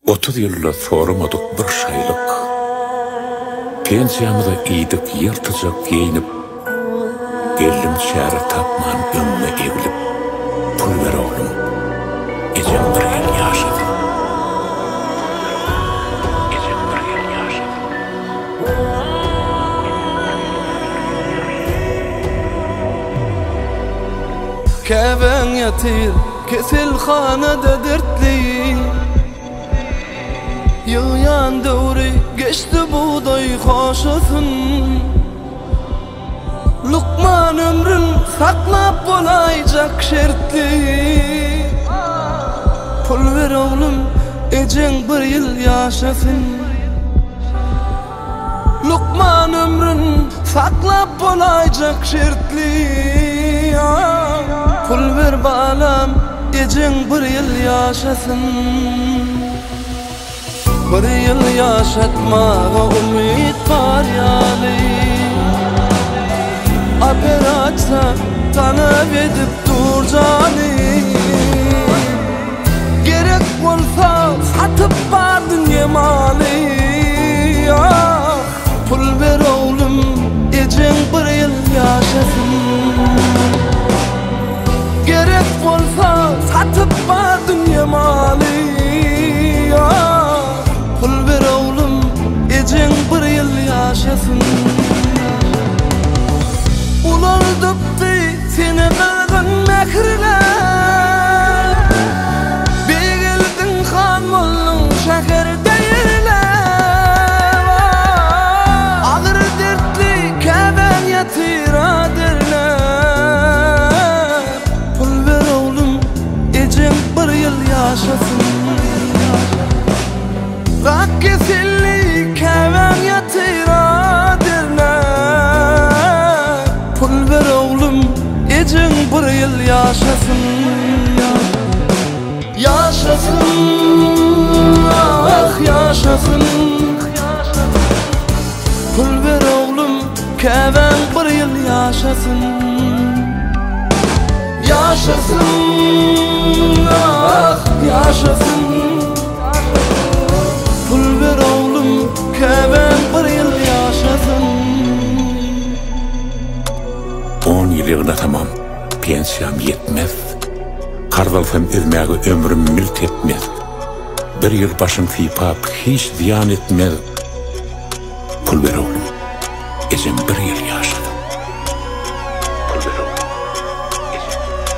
30 yılda soramadık bir şaylık. Pensiyamıza iydik yırtıcak giyinip, geldim şehre tapman önüne evlip, pul ver oğlum, ecem bir yıl yaşadım. Ecem bir yıl yaşadım. Keven yatir, kesilhanada dertli. Yığyan döwri geçti buğday hoşasın. Lukman ömrün saklap bolaycak şertli. Pul ver oğlum, ecen bir yıl yaşasın. Lukman ömrün saklap bolaycak şertli. Pul ver balam, ecen bir yıl yaşasın. Bir yıl yaşatmağa umit var yali. Aper açsa tanıp edip dur cani. Gerek bolsa satıp bardın yemali. Pul ver oğlum, ecen bir yıl yaşasın. Gerek bolsa satıp bardın yemali. Pul ver oğlum, ecen bir yıl yaşasın. Ulandıptı seni kılgın mekirler. Begeldin han mollun şeker değirler. Ağır dertli keven yatira derler. Pul ver oğlum, ecen bir yıl yaşasın. Rak kesilli keven yatıra derler. Pul ver oğlum, ecen bir yıl yaşasın. Yaşasın, ah yaşasın. Pul ver oğlum, keven bir yıl yaşasın. Yaşasın, ah yaşasın. Pul ver oğlum, keven bir yıl yaşasın. 10 yılına tamam, pensiyam yetmez. Kardalsam ezmeği ömrüm mülk etmez. Bir yıl başım fipap hiç ziyan etmez. Pul ver oğlum, ecem bir yıl yaşadım. Pul ver oğlum, ecem bir yıl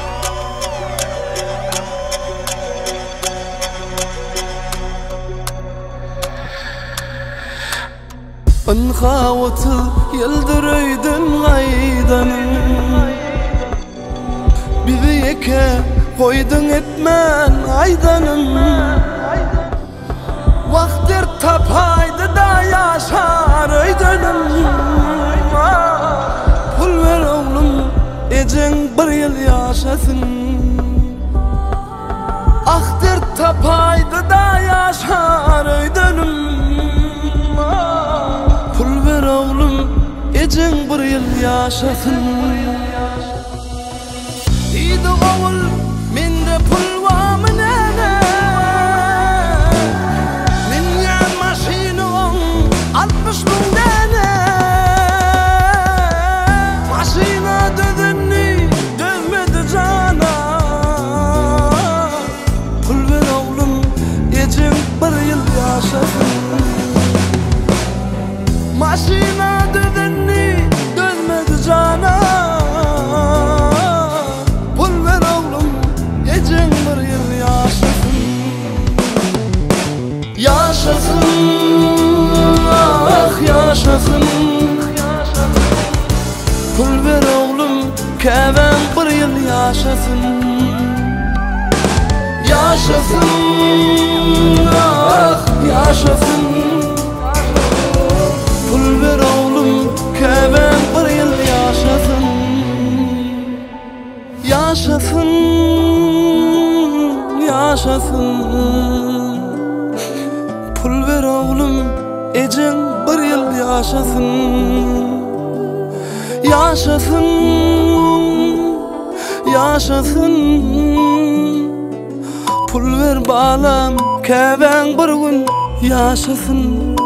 yaşadım. Anxavatı yıldırıydın aydanım. Bizi yeke koydun etmen aydanım. Vaktir tapaydı da yaşar aydanım. Pul ver oğlum, ecen bir yıl yaşasın. Aktir tapaydı da yaşar aydanım. Pul ver oğlum, ecen bir yıl yaşasın. İydi oğul, mende pul var mı nene? Minyan maşinum 60 bin tane. Maşina dödünni dövmedi cana. Pul ver oğlum, ecen bir yıl yaşasın. Maşina dödünni dövmedi cana. Pul ver oğlum, ecen bir yıl yaşasın. Yaşasın, ah yaşasın. Pul ver oğlum, keven bir yıl yaşasın. Yaşasın, ah yaşasın. Pul ver oğlum, keven bir yıl yaşasın. Yaşasın, yaşasın. Pul ver oğlum, ecen bir yıl yaşasın. Yaşasın, yaşasın. Pul ver balam, käbäň bir gün yaşasın.